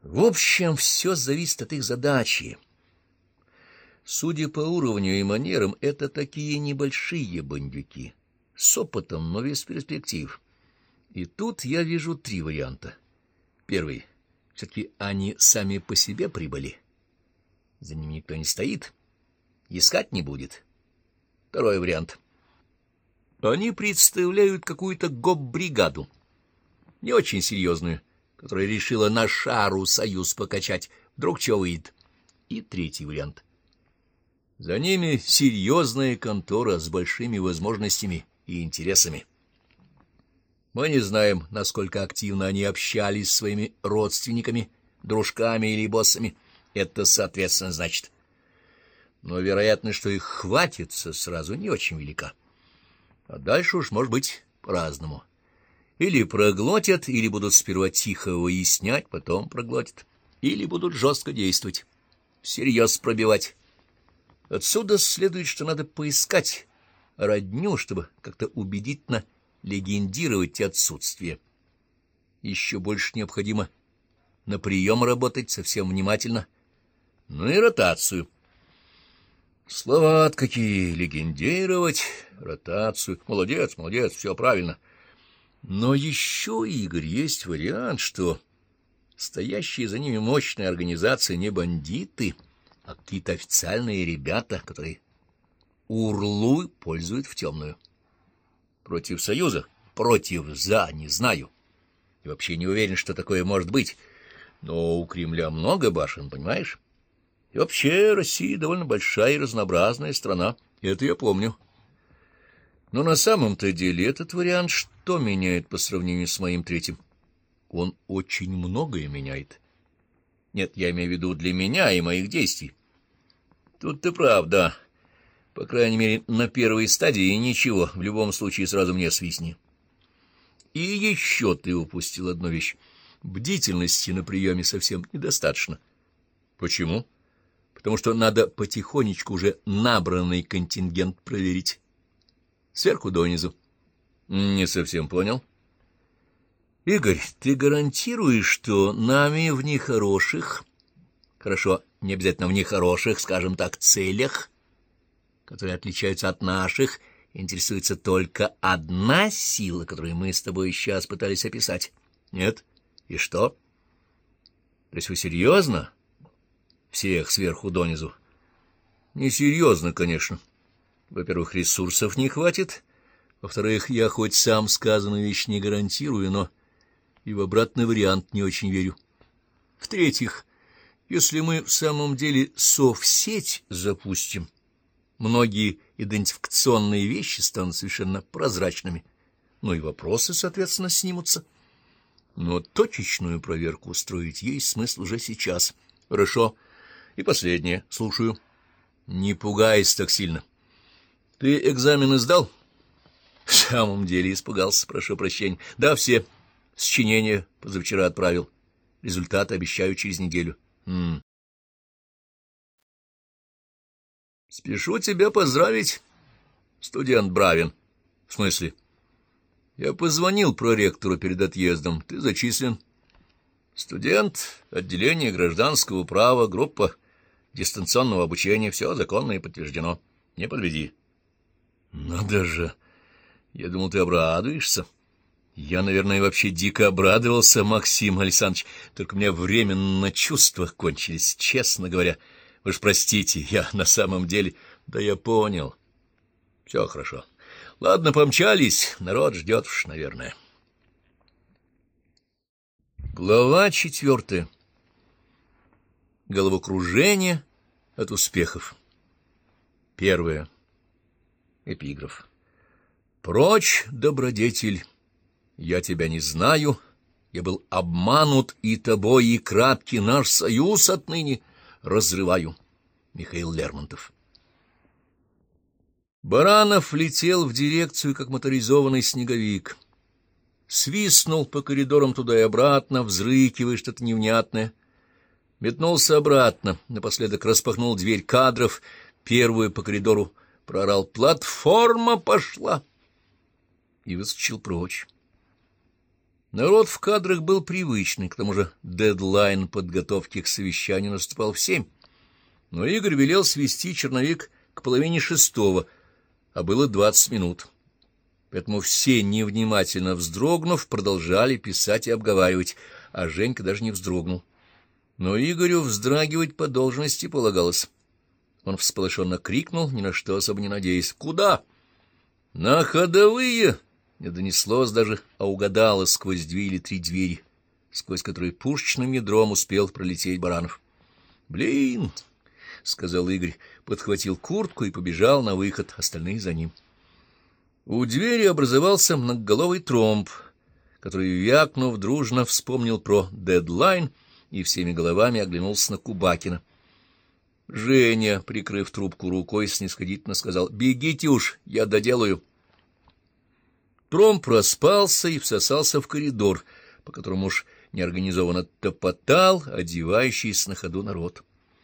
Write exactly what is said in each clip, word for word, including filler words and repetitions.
В общем, все зависит от их задачи. Судя по уровню и манерам, это такие небольшие бандюки, с опытом, но без перспектив. И тут я вижу три варианта. Первый. Все-таки они сами по себе прибыли. За ними никто не стоит, искать не будет. Второй вариант. Они представляют какую-то гоп-бригаду, не очень серьезную, которая решила на шару союз покачать, вдруг чего выйдет. И третий вариант. За ними серьезная контора с большими возможностями и интересами. Мы не знаем, насколько активно они общались с своими родственниками, дружками или боссами. Это, соответственно, значит. Но вероятность, что их хватится, сразу не очень велика. А дальше уж может быть по-разному. Или проглотят, или будут сперва тихо выяснять, потом проглотят. Или будут жестко действовать, всерьез пробивать. Отсюда следует, что надо поискать родню, чтобы как-то убедительно легендировать отсутствие. Еще больше необходимо на прием работать совсем внимательно, ну и ротацию. Слова какие: легендировать, ротацию. Молодец, молодец, все правильно. Но еще, Игорь, есть вариант, что стоящие за ними мощные организации не бандиты, а какие-то официальные ребята, которые урлу пользуют в темную. Против Союза? Против, за, не знаю. И вообще не уверен, что такое может быть. Но у Кремля много башен, понимаешь? И вообще Россия довольно большая и разнообразная страна. Это я помню. Но на самом-то деле этот вариант что меняет по сравнению с моим третьим? Он очень многое меняет. Нет, я имею в виду для меня и моих действий. Тут ты прав, да. По крайней мере, на первой стадии ничего, в любом случае сразу мне свистни. И еще ты упустил одну вещь. Бдительности на приеме совсем недостаточно. Почему? Потому что надо потихонечку уже набранный контингент проверить. Сверху донизу. Не совсем понял. Игорь, ты гарантируешь, что нами в нехороших, хорошо, не обязательно в нехороших, скажем так, целях, которые отличаются от наших, интересуется только одна сила, которую мы с тобой сейчас пытались описать? Нет? И что? То есть вы серьезно? Всех сверху донизу? Несерьезно, конечно. Во-первых, ресурсов не хватит. Во-вторых, я хоть сам сказанную вещь не гарантирую, но и в обратный вариант не очень верю. В-третьих, если мы в самом деле совсеть запустим, многие идентификационные вещи станут совершенно прозрачными, ну и вопросы, соответственно, снимутся. Но точечную проверку устроить есть смысл уже сейчас. Хорошо. И последнее. Слушаю. Не пугайся так сильно. Ты экзамены сдал? В самом деле испугался, прошу прощения. Да, все. Сочинение позавчера отправил. Результаты обещаю через неделю. М. Спешу тебя поздравить, студент Бравин. В смысле? Я позвонил проректору перед отъездом. Ты зачислен. Студент, отделение гражданского права, группа дистанционного обучения. Все законно и подтверждено. Не подведи. Надо же. Я думал, ты обрадуешься. Я, наверное, вообще дико обрадовался, Максим Александрович. Только у меня временно на чувствах кончились, честно говоря. Вы ж простите, я на самом деле... Да я понял. Все хорошо. Ладно, помчались. Народ ждет уж, наверное. Глава четвертая. Головокружение от успехов. Первое. Эпиграф. Прочь, добродетель, я тебя не знаю, я был обманут и тобой, и краткий наш союз отныне разрываю. Михаил Лермонтов. Баранов летел в дирекцию, как моторизованный снеговик. Свистнул по коридорам туда и обратно, взрыкивая что-то невнятное. Метнулся обратно, напоследок распахнул дверь кадров, первую по коридору проорал: «Платформа пошла!» и выскочил прочь. Народ в кадрах был привычный, к тому же дедлайн подготовки к совещанию наступал в семь. Но Игорь велел свести черновик к половине шестого, а было двадцать минут. Поэтому все, невнимательно вздрогнув, продолжали писать и обговаривать, а Женька даже не вздрогнул. Но Игорю вздрагивать по должности полагалось. Он всполошенно крикнул, ни на что особо не надеясь. «Куда?» «На ходовые!» Не донеслось даже, а угадалось сквозь две или три двери, сквозь которые пушечным ядром успел пролететь Баранов. «Блин!» — сказал Игорь, подхватил куртку и побежал на выход, остальные за ним. У двери образовался многоголовый тромб, который, вякнув дружно, вспомнил про дедлайн и всеми головами оглянулся на Кубакина. Женя, прикрыв трубку рукой, снисходительно сказал: «Бегите уж, я доделаю». Тромб проспался и всосался в коридор, по которому уж неорганизованно топотал одевающийся на ходу народ.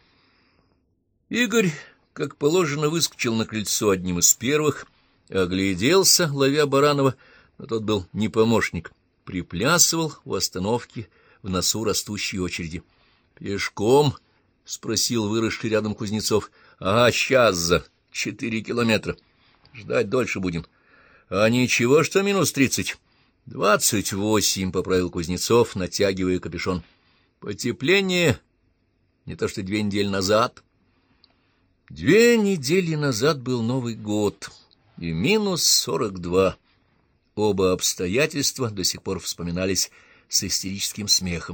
Игорь, как положено, выскочил на крыльцо одним из первых, огляделся, ловя Баранова, но тот был не помощник, приплясывал у остановки в носу растущей очереди. «Пешком?» — спросил выросший рядом Кузнецов. — Ага, сейчас за четыре километра. Ждать дольше будем. — А ничего, что минус тридцать? — Двадцать восемь, — поправил Кузнецов, натягивая капюшон. — Потепление не то что две недели назад. Две недели назад был Новый год, и минус сорок два. Оба обстоятельства до сих пор вспоминались с истерическим смехом.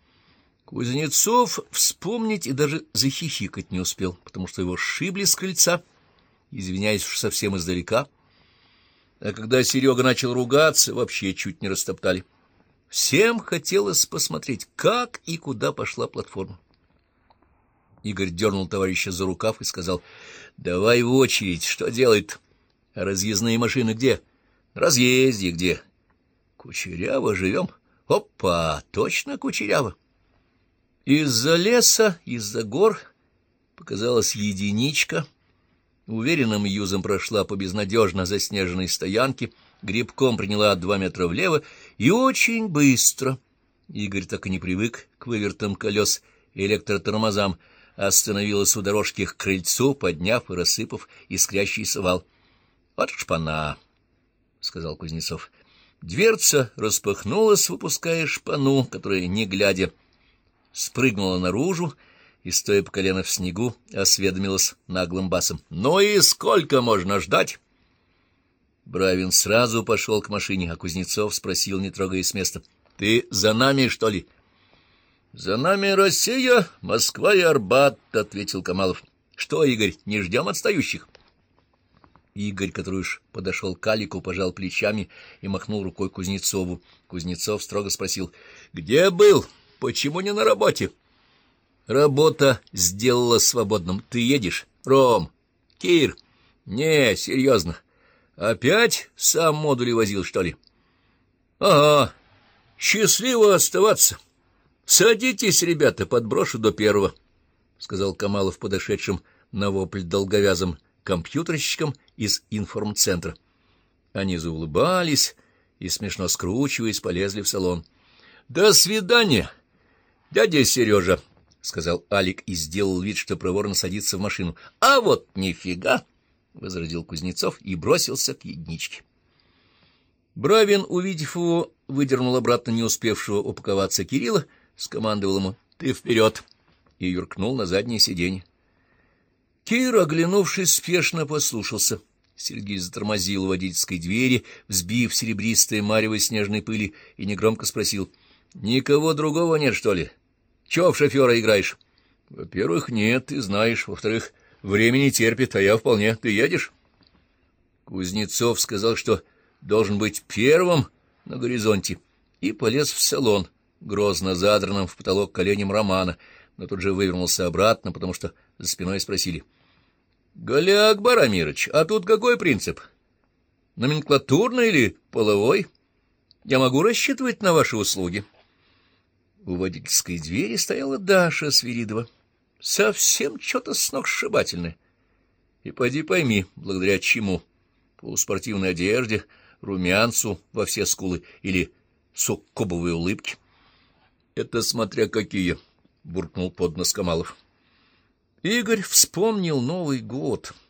Кузнецов вспомнить и даже захихикать не успел, потому что его сшибли с крыльца, извиняясь уж совсем издалека. А когда Серега начал ругаться, вообще чуть не растоптали. Всем хотелось посмотреть, как и куда пошла платформа. Игорь дернул товарища за рукав и сказал: — Давай в очередь, что делает? — А разъездные машины где? — Разъезде где? — Кучеряво живем. — Опа, точно Кучеряво. Из-за леса, из-за гор показалась единичка. Уверенным юзом прошла по безнадежно заснеженной стоянке, гребком приняла два метра влево и очень быстро. Игорь так и не привык к вывертам колес и электротормозам, остановилась у дорожки к крыльцу, подняв и рассыпав искрящийся вал. — Вот шпана, — сказал Кузнецов. Дверца распахнулась, выпуская шпану, которая, не глядя, спрыгнула наружу и, стоя по колено в снегу, осведомилась наглым басом: — Ну и сколько можно ждать? Бравин сразу пошел к машине, а Кузнецов спросил, не трогаясь с места: — Ты за нами, что ли? — За нами Россия, Москва и Арбат, — ответил Камалов. — Что, Игорь, не ждем отстающих? Игорь, который уж подошел к Алику, пожал плечами и махнул рукой Кузнецову. Кузнецов строго спросил: — Где был? — Почему не на работе? — Работа сделала свободным. Ты едешь? — Ром. — Кир. — Не, серьезно. Опять сам модули возил, что ли? — Ага. Счастливо оставаться. Садитесь, ребята, подброшу до первого, — сказал Камалов подошедшим на вопль долговязым компьютерщикам из информцентра. Они заулыбались и, смешно скручиваясь, полезли в салон. — До свидания, дядя Сережа, — сказал Алик и сделал вид, что проворно садится в машину. — А вот нифига, — возразил Кузнецов и бросился к единичке. Бравин, увидев его, выдернул обратно не успевшего упаковаться Кирилла, скомандовал ему: — Ты вперед! И юркнул на заднее сиденье. Кир, оглянувшись, спешно послушался. Сергей затормозил у водительской двери, взбив серебристое марево снежной пыли, и негромко спросил: — Никого другого нет, что ли? Чего в шофера играешь? — Во-первых, нет, ты знаешь. Во-вторых, время не терпит, а я вполне. Ты едешь? Кузнецов сказал, что должен быть первым на горизонте, и полез в салон, грозно задранным в потолок коленем Романа, но тут же вывернулся обратно, потому что за спиной спросили: — Голяк Барамирыч, а тут какой принцип? Номенклатурный или половой? Я могу рассчитывать на ваши услуги? У водительской двери стояла Даша Свиридова, совсем что-то сногсшибательное. И поди пойми, благодаря чему: полуспортивной одежде, румянцу во все скулы или суккубовые улыбки. — Это смотря какие, — буркнул под нос Камалов. Игорь вспомнил Новый год.